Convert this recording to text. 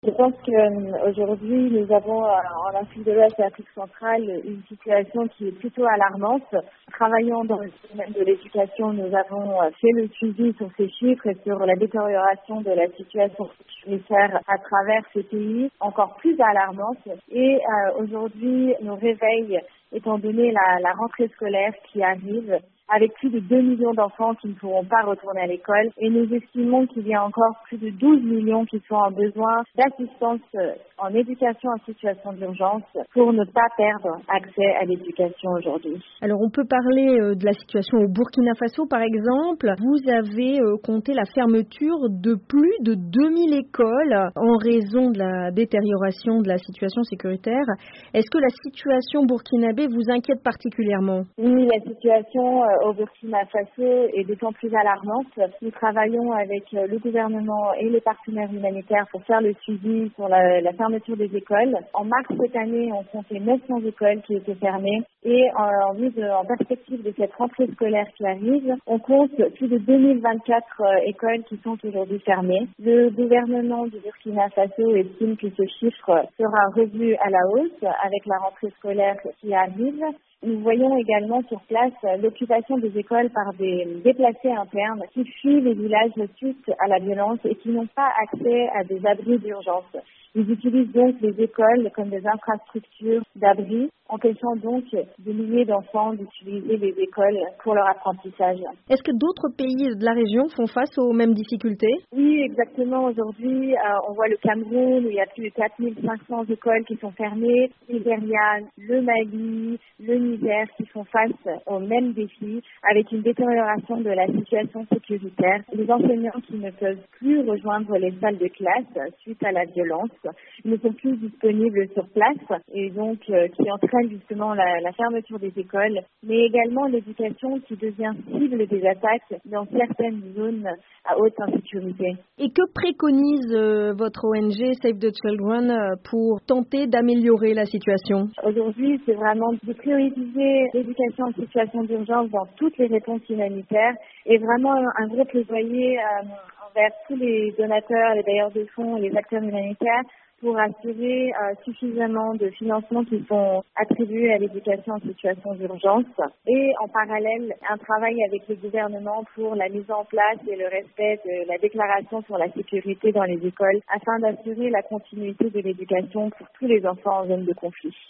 Je pense qu'aujourd'hui, nous avons en Afrique de l'Ouest et Afrique centrale une situation qui est plutôt alarmante. Travaillant dans le domaine de l'éducation, nous avons fait le suivi sur ces chiffres et sur la détérioration de la situation sécuritaire à travers ces pays, encore plus alarmante. Et aujourd'hui, nous réveille, étant donné la rentrée scolaire qui arrive, avec plus de 2 millions d'enfants qui ne pourront pas retourner à l'école. Et nous estimons qu'il y a encore plus de 12 millions qui sont en besoin d'assistance en éducation en situation d'urgence pour ne pas perdre accès à l'éducation aujourd'hui. Alors on peut parler de la situation au Burkina Faso par exemple. Vous avez compté la fermeture de plus de 2000 écoles en raison de la détérioration de la situation sécuritaire. Est-ce que la situation burkinabé vous inquiète particulièrement? Oui, la situation au Burkina Faso est d'autant plus alarmante. Nous travaillons avec le gouvernement et les partenaires humanitaires pour faire le suivi sur la fermeture des écoles. En mars cette année, on comptait 900 écoles qui étaient fermées et en perspective de cette rentrée scolaire qui arrive, on compte plus de 2024 écoles qui sont aujourd'hui fermées. Le gouvernement du Burkina Faso estime que ce chiffre sera revu à la hausse avec la rentrée scolaire qui arrive. Nous voyons également sur place l'occupation des écoles par des déplacés internes qui fuient les villages suite à la violence et qui n'ont pas accès à des abris d'urgence. Ils utilisent donc les écoles comme des infrastructures d'abri, empêchant donc des milliers d'enfants d'utiliser les écoles pour leur apprentissage. Est-ce que d'autres pays de la région font face aux mêmes difficultés? Oui, exactement. Aujourd'hui, on voit le Cameroun où il y a plus de 4500 écoles qui sont fermées, le Nigeria, le Mali, le Niger qui font face aux mêmes défis avec une détérioration de la situation sécuritaire. Les enseignants qui ne peuvent plus rejoindre les salles de classe suite à la violence ne sont plus disponibles sur place et donc qui entraîne justement la fermeture des écoles, mais également l'éducation qui devient cible des attaques dans certaines zones à haute insécurité. Et que préconise votre ONG Save the Children pour tenter d'améliorer la situation? Aujourd'hui, c'est vraiment de prioriser l'éducation en situation d'urgence dans toutes les réponses humanitaires et vraiment un gros plaidoyer envers tous les donateurs, les bailleurs de fonds et les acteurs humanitaires pour assurer suffisamment de financements qui sont attribués à l'éducation en situation d'urgence et en parallèle un travail avec le gouvernement pour la mise en place et le respect de la déclaration sur la sécurité dans les écoles afin d'assurer la continuité de l'éducation pour tous les enfants en zone de conflit.